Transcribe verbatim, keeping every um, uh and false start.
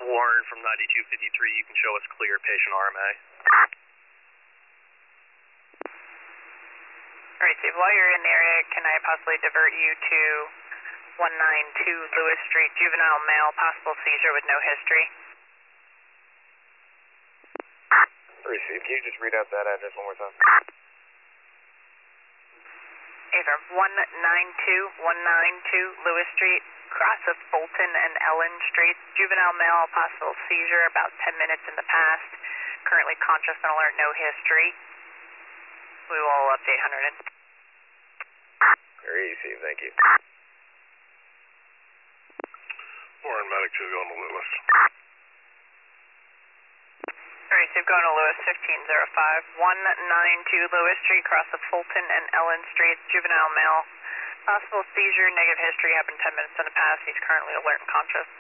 Warren from ninety-two fifty-three, you can show us clear patient R M A. Alright, Steve, while you're in the area, can I possibly divert you to one ninety-two Lewis Street, juvenile male, possible seizure with no history? Receive. Can you just read out that address one more time? Yes, sir. one ninety-two, one ninety-two Lewis Street, cross of Fulton and Ellen Street, juvenile male, possible seizure about ten minutes in the past, currently conscious and alert, no history. We will update one hundred. Receive, thank you. Warren Medic two going to Lewis. Alright, so going to Lewis fifteen oh five, one ninety-two Lewis Street, cross of Fulton and Ellen Street, juvenile male, possible seizure, negative history, happened ten minutes in the past, he's currently alert and conscious.